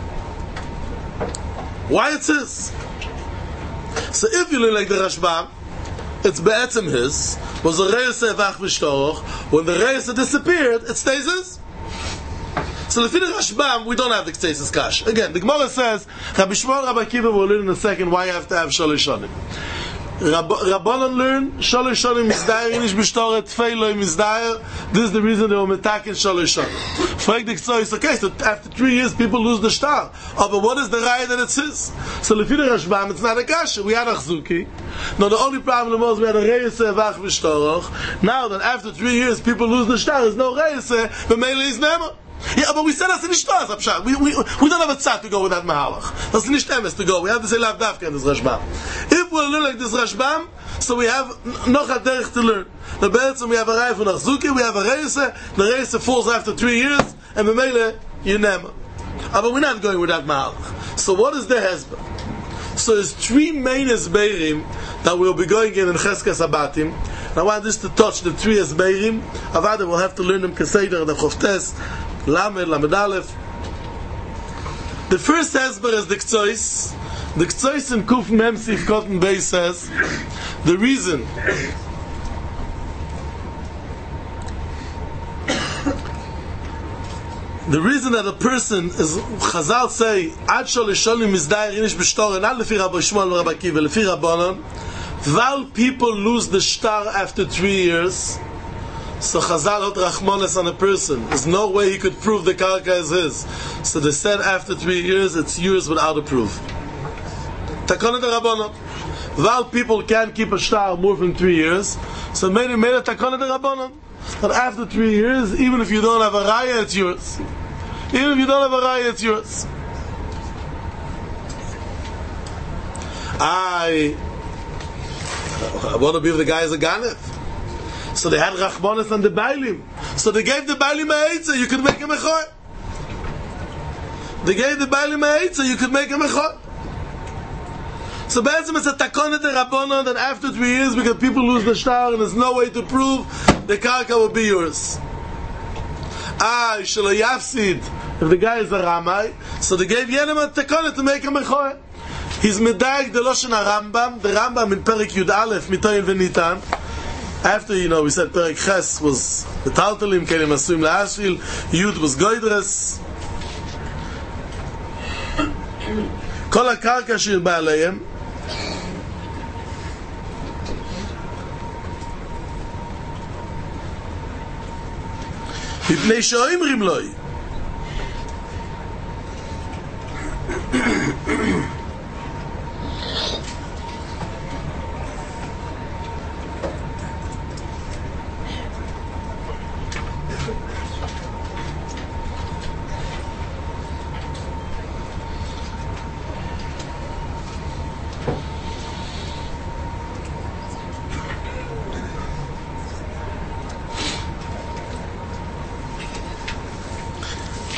why it's his? So if you look like the Rashbam, it's be'etzem his. Was the Reise Vach V'Shtorach. When the Reise disappeared, it stays his. So the Rashbam, we don't have the Kteisis Kash. Again, the Gemara says, Rabbi Shmuel, Rabbi Akiva will learn in a second why you have to have Shalosh Shonim. Rabbanon learn, Shalosh Shonim Mizdayer, Inish B'Shtoret, Tfei Loi Mizdayer. This is the reason they were metaking Shalosh Shonim. Frag the Ktsois, okay, so after three years people lose the shtar. Oh, but what is the raya that it's his? So the Rashbam, it's not a Kasha. We had Achzuki. No, the only problem was we had a Reise Vach V'Shtorach. Now that after three years people lose the shtar, there's no Reise, but Meili is Nema. Yeah, but we said that's nicht das abschad. We we we don't have a tzad to go with that mahalach. That's nicht emes to go. We have to say lav davka in this Rashbam. If we learn like this Rashbam, so we have noch a derech to learn. The betzim we have a raya from Achzuki, we have a reise. The reise falls after three years, and b'meile you nema. But we're not going with that mahalach. So what is the hezbollah? So there's three main esbeirim that we'll be going in in Cheskas Abatim. I want this to touch the three esbeirim. Avada we'll have to learn them keseder the Chovtes. Lamed, Lamed Aleph. The first hezbollah is the Ktsois. The Ktsois in Kuf Mem Sif Cotton Beis says the reason the reason that a person is Chazal say Ad Sholeshoni Mizdayer Inish B'Shtor not Lefi Rabbi Shmuel or Rabbi Akiva Lefi Rabbanon while people lose the shtar after three years. So Chazal hot Rachmanes on a person. There's no way he could prove the karka is his. So they said after three years, it's yours without a proof. Takana de Rabbanon. While people can't keep a shtar more than three years, so many made a Takana de Rabbanon. But after three years, even if you don't have a raya, it's yours. Even if you don't have a raya, it's yours. I, I want to be with the guy as a ganef. So they had Rachmanis and the Bailim. So they gave the Bailim a Eitzah, you could make him a Chor. They gave the Bailim a Eitzah, you could make him a Chor. So basically it's a Takonet de Rabbanon that after three years, because people lose the shtar and there's no way to prove, the karka will be yours. Ah, Shelo Yafsid, if the guy is a Ramai, so they gave Yenem a Takonet to make him a Chor. He's Medaik the Loshen HaRambam, the Rambam in Perik Yud Aleph, Mitoyin V'Nitan. After, you know, we said Perek Ches was the Taltalim, Kelim Asuim La'ashvil, Yud was Goydres. Kol HaKarka Shir Ba'aleim. Mipnei She'oimrim Loi.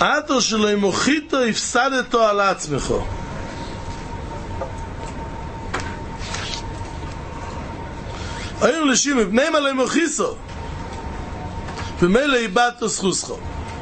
Ato shelo mochito ifsadeto al atzmecho. Ayur lishim ibnei malay mochiso. B'mele ibato schuscho.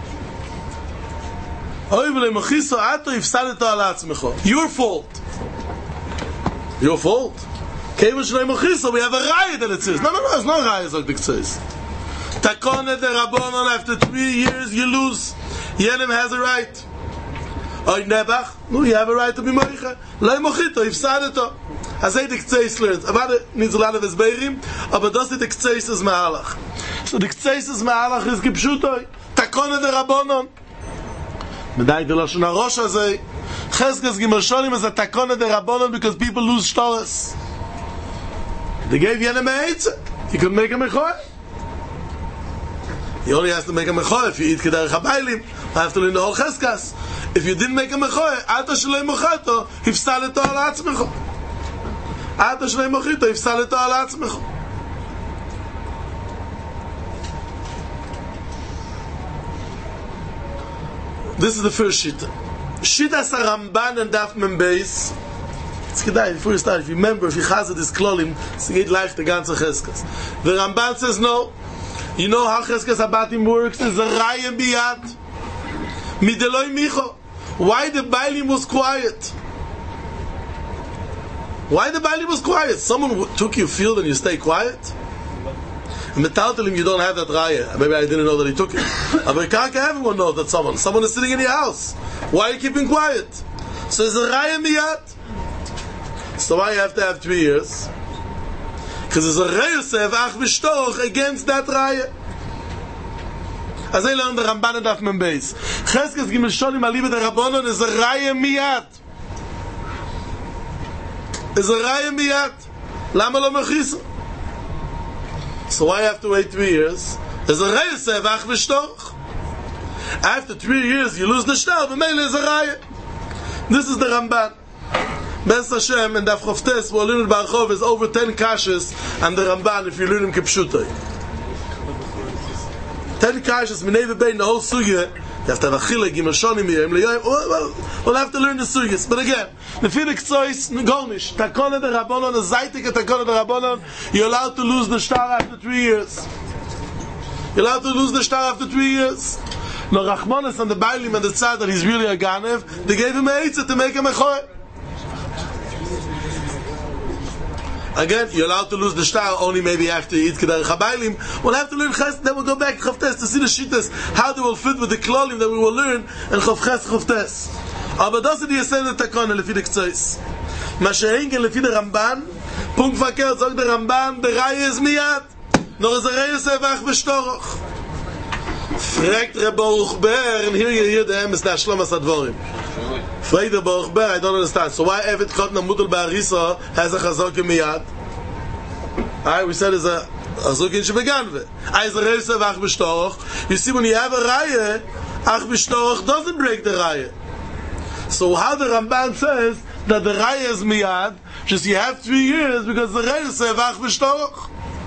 Ayur le mochiso ato ifsadeto al atzmecho. Your fault. Your fault. Kevin shelo mochiso. We have a riot that it says. No, no, no. It's not riot. Like it says. Takone de Rabbanon. After three years, you lose. Yenim has a right. Oy nebach. No, you have a right to be moicha. Le mochito ifsadeto. I say the Ktseis learns. Avada needs a lot of Esberim, but does the Ktseis is Ma'alach. So the Ktseis is Ma'alach is Gipshutoi. Takone de Rabbanon. Medai de Lashon HaRosh Hazei. Cheskes Gimel Sholim is a Takone de Rabbanon because people lose shtoras. They gave Yenem Eitze. You could make a Mechoy. He only has to make a Mechoy if you eat Kederech HaBailim. I have to learn the whole Cheskas. If you didn't make a Mechoy, Ata Shalei Mochato, Hifsaleto Al Atzmecho. Ata Shalei Mochito, Hifsaleto Al Atzmecho. This is the first Shita. Shitas HaRamban and Daf Mem Beis. It's kedai, before you start, if you remember, if you chazed this klolim, it's a good life, the ganze Cheskas. The Ramban says no. You know how Cheskas Abatim works? It's a Raya Biyad. Mideloi Micho. Why the Bailim was quiet? Why the Bailim was quiet? Someone w- took your field and you stay quiet? And Metaltelim, you don't have that Raya. Maybe I didn't know that he took it. But everyone knows that someone. Someone is sitting in your house. Why are you keeping quiet? So it's a Raya Biyad. So why you have to have three years? Because there's a Reyosev Ach V'Shtoch against that Raya. As I learned the Ramban and Daf Mem Beis. Cheskes Gimel Sholim Alibe de Rabbanon is a Raya Miyad. Is a Raya Miyad. Lama lo Mechiso. So why you have to wait three years? There's a Reyosev Ach V'Shtoch. After three years you lose the shtar, but mainly is a Raya. This is the Ramban. Bes Hashem and Daf Choftes who learn Barchov is over ten kashas and the Ramban if you learn him Kipshutoi. Ten kashas Minei Bein the whole sugya. You have to have a chile Gimel Shonim Yom Leyoim. Well, we'll have to learn the sugyas. But again, the Fidik Tzois Gornish Takone de Rabbanon, the Zaitik Takone de Rabbanon. You're allowed to lose the shtar after three years. You're allowed to lose the shtar after three years. No Rachmanis and the Bailim and the Tzad that he's really a Ganev. They gave him a Eitzah to make him a Choy. Again, you're allowed to lose the shtar only maybe after you eat Kederech HaBailim. We'll have to learn Ches, then we'll go back to Chavtes to see the Shittas, how they will fit with the Klolim that we will learn in Chavches Chavtes. Aber das ist die Essenz der Takone, lefi de Ktzois. Ma shehengen lefi de Ramban, Punkt verkehrt, sagt der Ramban, der Reihe ist miyad, noch ist der Reihe ist evach bestoroch. Fragt Rebbe Baruch Ber, and here you hear the Emes, the Ashlomas Advorim. Fragt Rebbe Baruch Ber, I don't understand. So why Evet Chotna Mudel Ba'arisa has a Chazok miyad? Alright, we said it's a Chazok in Shebeganve. I is a Reihe ist evach bestoroch. You see, when you have a Reihe, Ach bestoroch doesn't break the Reihe. So how the Ramban says that the Raya is miyad, just you have three years because the Raya is evach v'shtorach.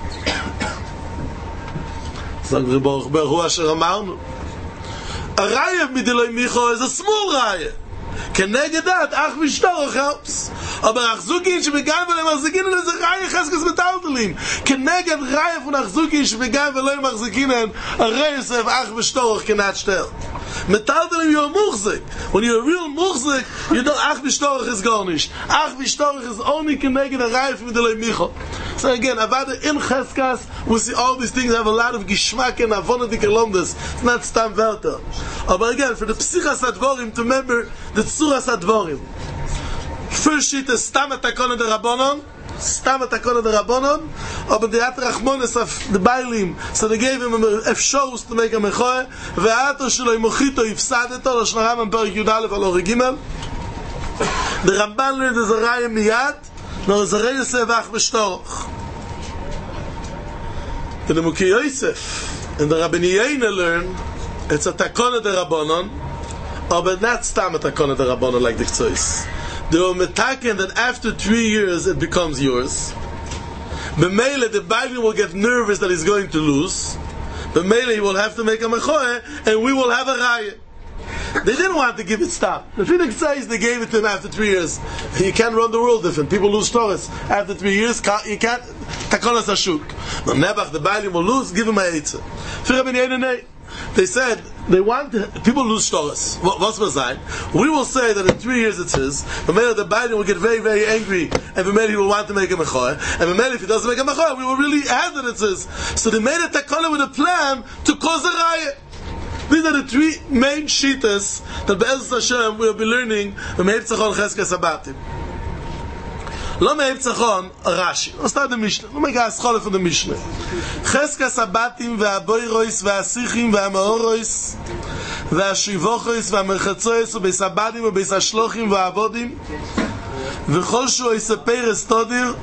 Sag the Baruch Ber Hu Asher Amarnu. A Raya midiloi micho is a small Raya. Keneged that ach v'shtorach helps. Aber Achzukin shebegan v'lei machzikinen is a Raya cheskes metaltelim. Keneged Raya von Achzukin shebegan v'lei machzikinen a Raya is evach v'shtorach cannot stel. Metaltelim, you're a muchzik. When you're a real muchzik, you don't ach v'shtorach is gar nicht. Ach v'shtorach is only connected a raya from the micho. So again, avada in Cheskas, we see all these things have a lot of gishmak and avonadik elomdes. It's not stam velta. But again, for the psichas advorim, to remember the tzuras advorim. First sheet is stam atakon de rabbanon. Stam atakon de rabbanon. Aber the at rachmones of the bailim, so they gave him a shows to make a mechoe. Ve'ato shelo mochito ifsadeto lo shnaram and perik Yudalef al ori gimel. The Ramban learned as a raya miyad, nor as a raya sevach v'shtorach. The Nemuki Yosef and the Rabbeinu Yeina learn it's a takona de rabbanon, but not stam a takona de rabbanon like the Ktzois. They were metaken that after three years it becomes yours. B'meile, the Bailim will get nervous that he's going to lose. B'meile, he will have to make a mechoe, and we will have a raya. They didn't want to give it stop. The Phoenix says they gave it to him after three years. You can't run the world different. People lose Torahs. After three years, you can't. Takonas Ashuk. No, Nebuch, the Baalim will lose, give him a Eitzah. They said, they want, people lose Torahs. What's the sign? We will say that in three years it's his, but maybe the Baalim will get very, very angry, and maybe he will want to make a Mechoy, and maybe if he doesn't make a Mechoy, we will really add that it's his. So they made a Takona with a plan to cause a riot. These are the three main shitas that Be'ez Hashem will be learning from Heivtzachon Cheskes Abatim. Lo Heivtzachon Rashi. Let's start the Mishnah. Let me get a scholar from the Mishnah. Cheskes Abatim ve'aboirois ve'asichim ve'amaorois ve'ashivochois ve'amerchatzois ve'beis abadim ve'beis ashlochim ve'avodim ve'chol shu yiseper estodir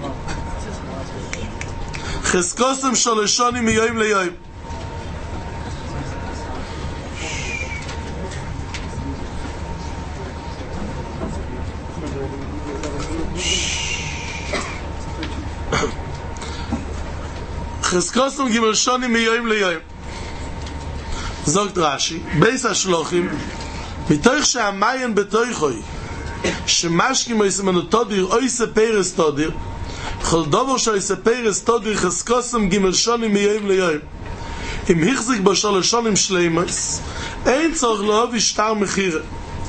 cheskosem sholoshonim miyoyim leyoyim. Cheskosum gimel shonim miyoyim leyoyim. Zogt Rashi, beis hashlochim, mitoich she'amayin betoichoi, shemashkim oisemen todir, oise peres todir, chol dover shoise peres todir, cheskosum gimel shonim miyoyim leyoyim. Im hichzik bo sholosh shonim shleimus, ein tzorch lo vishtar mechire.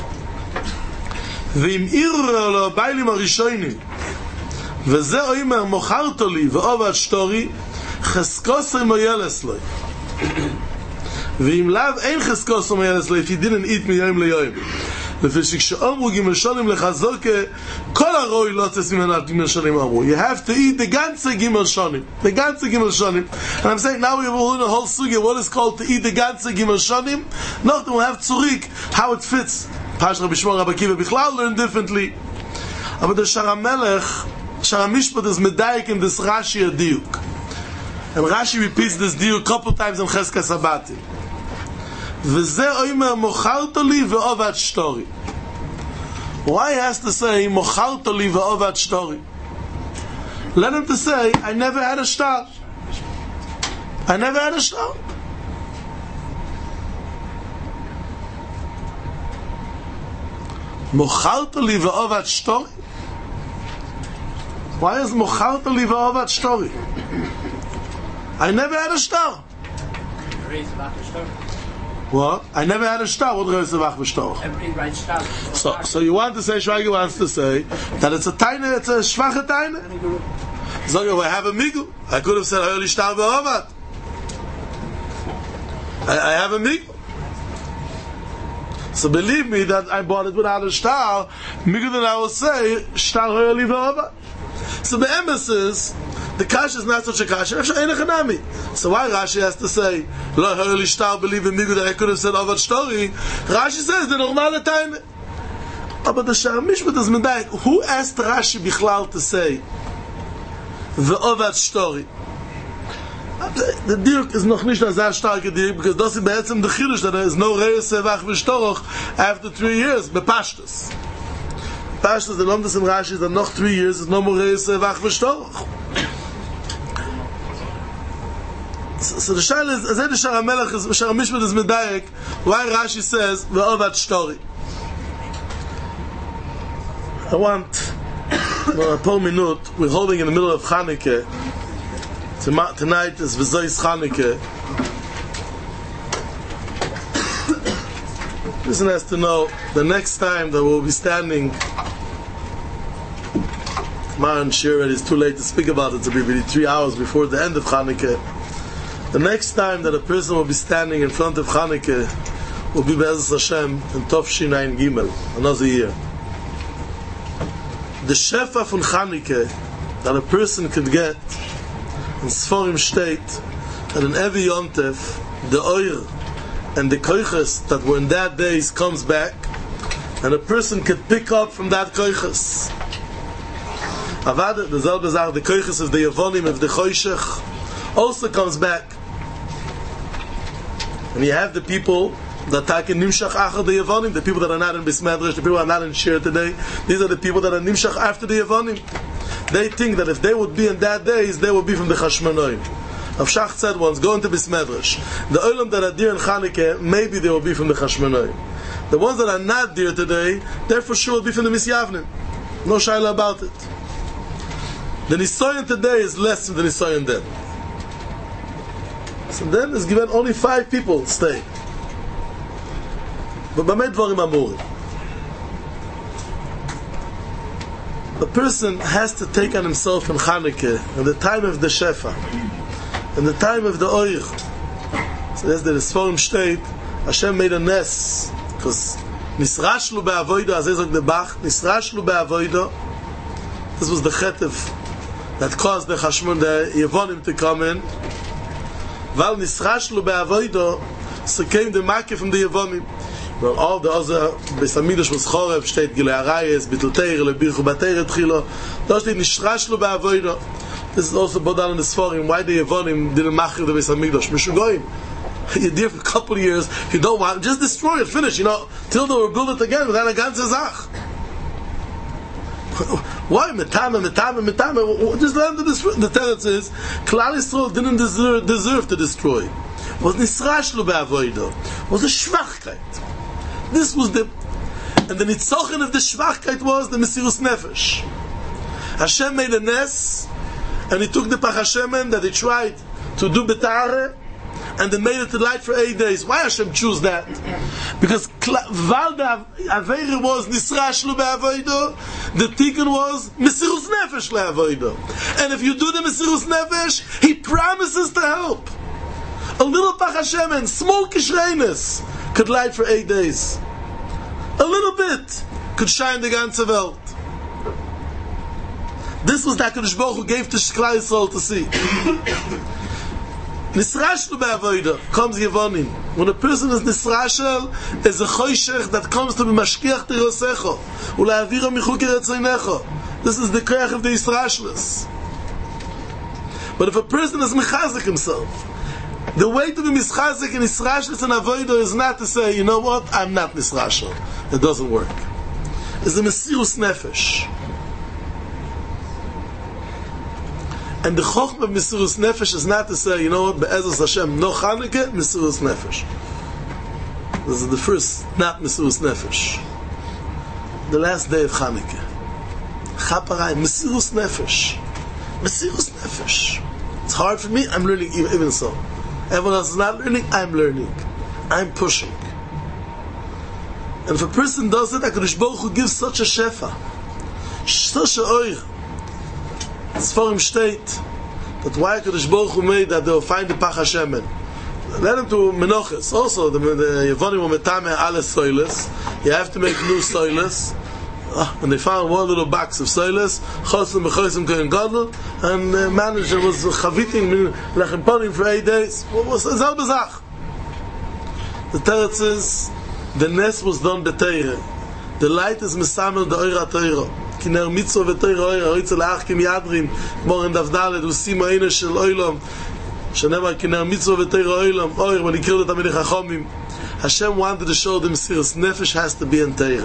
Ve'im iru lo bailim arishonim, וזה אומר מוכרת לי ועובד שטורי חסקוסר מוילס לי ואם לאו אין חסקוסר מוילס לי if he didn't eat מיום ליום לפי שכשאומרו גימל שולים לחזוקה כל הרוי לא תס ממנה גימל שולים אמרו you have to eat the ganze גימל שולים the ganze גימל שולים and I'm saying now we will learn a whole sugya what is called to eat the ganze גימל שולים not to have tzurik how it fits Pash Rabbi Shmuel Rabbi Akiva Bichlal learn differently but the Shara Melech Shara Mishpat is medayik in this Rashi a diuk. And Rashi repeats this diuk a couple times in Cheskas Abatim. V'zeh oimer mochartoli ve'ovat shtori. Why he has to say mochartoli ve'ovat shtori? Let him to say, I never had a shtar. I never had a shtar. Mochartoli ve'ovat shtori? Why is Mocharta li va'ovat shtori? I never had a shtar. What? I never had a shtar. What is Reis Vach shtar? Everybody writes shtar. So, so you want to say, Shvagi wants to say that it's a tiny, it's a schwache tiny. So you have a migul. I could have said Hayoli shtar va'ovat. I, I have a migul. So believe me that I bought it without a shtar. Migul that I will say shtar Hayoli va'ovat. So the emphasis, the kasha is not such a kasha. So why Rashi has to say, "Lo ha'oli shtar believe in migu" that I could have said "Avad shtori"? Rashi says the normal time. Oh, but the Shara Mishpat is medayik. Who asked Rashi bichlal to say the Avad shtori? The dirk is noch nicht as a starke dirk because das is beetzem the chiddush that there is no reis sevach v'shtorach after three years bepashtus. Pashtus, the Lomdas in Rashi, that noch three years is no more reis vach v'shtorach. So the Shara is, as the Shara Melech, is, Shara Mishpat is medayek, why Rashi says, ve'ovat shtori. I want, well, a poor minute, we're holding in the middle of Chanukah. Tonight is V'zois Chanukah. Person has to know, the next time that we'll be standing I'm sure it is too late to speak about it, to be really three hours before the end of Chanukah. The next time that a person will be standing in front of Chanukah will be Be'ezus Hashem in Tovshin Ein Gimel, another year. The Shefa from Chanukah that a person could get in Sforim state that in every Yontef the oil and the koiches that were in that days comes back and a person could pick up from that koiches. Avad, the Zelbe Zach, the koiches of the Yavonim, of the Choshech also comes back. And you have the people that take in Nimshach Achar the Yavonim, the people that are not in Bismedrash, the people that are not in Shir today. These are the people that are Nimshach after the Yavonim. They think that if they would be in that days, they would be from the Chashmonoim. Rav Shach said once, go into Beis Medrash. The olam that are dear in Chanukah, maybe they will be from the Chashmonaim. The ones that are not dear today, they're for sure will be from the Misyavnim. No shayla about it. The Nisayon today is less than the Nisayon then. So then it's given only five people stay. But b'mei dvarim amurim. The person has to take on himself in Chanukah, in the time of the Shefa, in the time of the Oich. So as the Sforim state, Hashem made a ness, because Nisrashlu be'avoido, as Ezek the Bach, Nisrashlu be'avoido, this was the Chetev that caused the Chashmon, the Yevonim to come in. Val Nisrashlu be'avoido, so came the Makif from the Yevonim. Well, all the other Beis Hamikdash was Chorev, steht Gilei Arayes, Bittul Teir, Lebirchu Bateir Tchilo. Da steht Nishrashlu be'avoido. This is also brought down in the Sforim. Why the Yevonim didn't machir the Beis Hamikdash? Mishugoyim. You're there for a couple of years. You don't want, just destroy it, finish. You know, till they will build it again without a ganze Zach. Why Metame, Metame, Metame? Just learn the the teretz is Klal Yisrael didn't deserve, deserve to destroy. It was Nisrashlu be'avoido. It was a Schwachkeit. This was the, and the nitzochen of the Schwachkeit was the Mesirus Nefesh. Hashem made a ness, and he took the Pach Hashemen that he tried to do betare, and they made it to light for eight days. Why Hashem choose that? Because Valda Aveira was Nisrashlu be'avoido, the Tikkun was Mesirus Nefesh le'avoido. And if you do the Mesirus Nefesh, he promises to help. A little Pach Hashemen, small Kishreines, could light for eight days. A little bit could shine the ganze Welt. This was that HaKadosh Baruch Hu gave to Klal Yisrael to see. Nisrashlu be'avoida comes Yevonim. When a person is Nisrashel, is a choshech that comes to be mashkiach terosecho u'la'aviro michuki retzoinecho. This is the koyach of the Yisrashlus. But if a person is mechazik himself, the way to be mischazik in Nisrashlis and avoido is not to say, you know what, I'm not Nisrashel. It doesn't work. It's the Mesirus Nefesh. And the Chochmah of Mesirus Nefesh is not to say, you know what, Be'ezus Hashem, no Chanukah, Mesirus Nefesh. This is the first, not Mesirus Nefesh. The last day of Chanukah. Chaparai, Mesirus Nefesh. Mesirus Nefesh. It's hard for me, I'm learning even so. Everyone else is not learning, I'm learning. I'm pushing. And if a person does it, HaKadosh Baruch Hu gives such a shefa, such a oir. Sforim state that why HaKadosh Baruch Hu made that they will find the Pach Hashemen. Let them to Menoches. Also, the Yevonim were metame ale soiles. You have to make new soiles. Oh, and they found one little box of soiles, chosim b'chosim kohen gadol, and the manager was chaviting lechem ponim for eight days. What was zel bezach? The teretz is the nest was done b'teire. The light is mesamel the oira teiro. Kiner mitzvah v'teiro oira oitzel ach kim yadrim. More in Davdalet usim ha'ina shel oilam. Shenemar kiner mitzvah v'teiro oilam. Oir when he killed the Tamilei Chachomim. Hashem wanted to show them serious nefesh has to be in teire.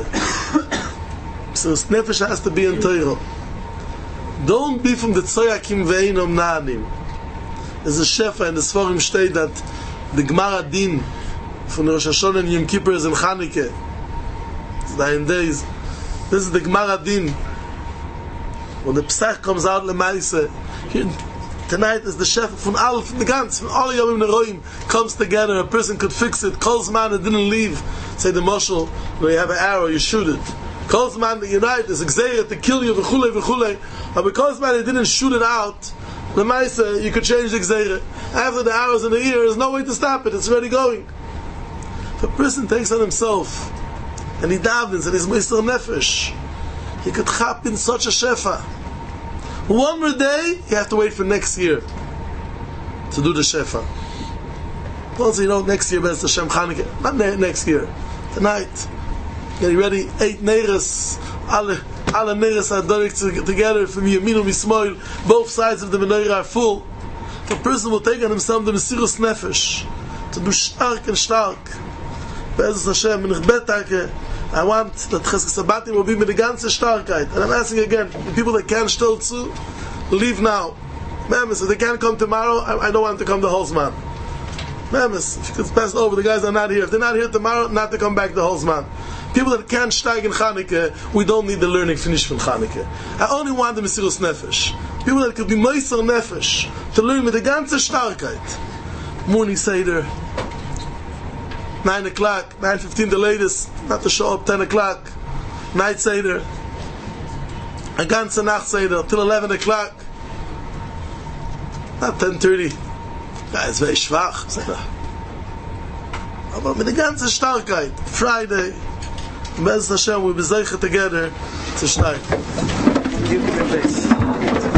So nefesh has to be in Torah. Don't be from the Tzoyakim ve'einom na'anim. There's a shefa in the Sforim state that the Gemara Din from Rosh Hashanah and Yom Kippur is in Chanukah. It's nine days. This is the Gemara Din. When the Pesach comes out Lemaise, tonight is the shefa from all from the Gantz, from all Yomim Neroim comes together. A person could fix it. Calls man and didn't leave. Say the Moshel, when you have an arrow, you shoot it. Calls man that unite is exeir to kill you v'chulei v'chulei, but because man didn't shoot it out, the ma'isa you could change the exeir. After the arrows in the ear, there's no way to stop it. It's already going. If a person takes on himself and he davens and he's Meister Nefesh, he could chap in such a shefa. One more day, you have to wait for next year to do the shefa. Also, you know, next year, B'ez Hashem Chanukah, not ne- next year, tonight. Getting ready, eight neiras, alle, alle neiras are done together from Yaminu Mismoil, both sides of the menorah are full. The person will take on himself the Mesirus Nefesh, to be stark and stark. Be'ezus Hashem, and ich bet, I want that Chesed Sabbatim will be with the ganze Starkheit. And I'm asking again, the people that can't still to, leave now. Memes, if they can't come tomorrow, I, I don't want them to come the whole Zman. Memes, if it's best over, the guys are not here. If they're not here tomorrow, not to come back the whole Zman. People that can't steig in Chanukah, we don't need the learning finish from Chanukah. I only want the Mesiras Nefesh. People that could be Meiser Nefesh, to learn with the ganze Starkheit. Morning Seder, nine o'clock, nine fifteen the latest, not to show up ten o'clock. Night Seder, a ganze Nacht Seder, till eleven o'clock. Not ten thirty. Guys, very schwach. Aber mit der ganzen Starkheit, Friday, Bez Hashem, we'll be zeicha together to start. Give me the base.